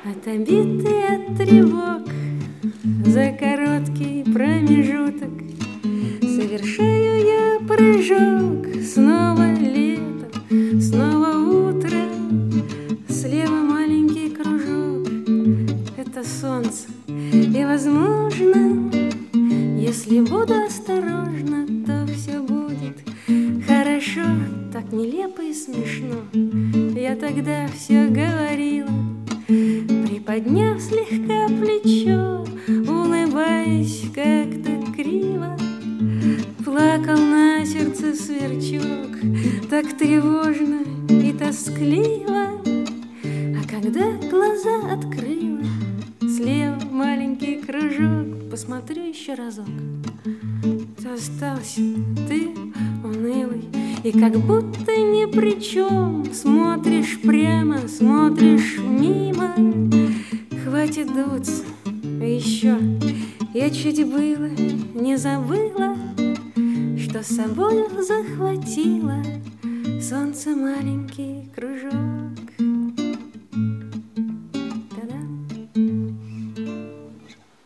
Отобитый от тревог за короткий промежуток совершаю я прыжок. Снова лето, снова утро, слева маленький кружок. Это солнце, и возможно, если буду осторожна, то все будет хорошо. Так нелепо и смешно я тогда все говорила, приподняв слегка плечо, улыбаясь как-то криво. Плакал на сердце сверчок, так тревожно и тоскливо. А когда глаза открыла, слева маленький кружок, посмотрю еще разок, то остался ты унылый и как будто ни при чем. Смотришь прямо, смотришь мимо. Хватит дуться, еще я чуть было не забыла, что с собою захватила солнце маленький кружок.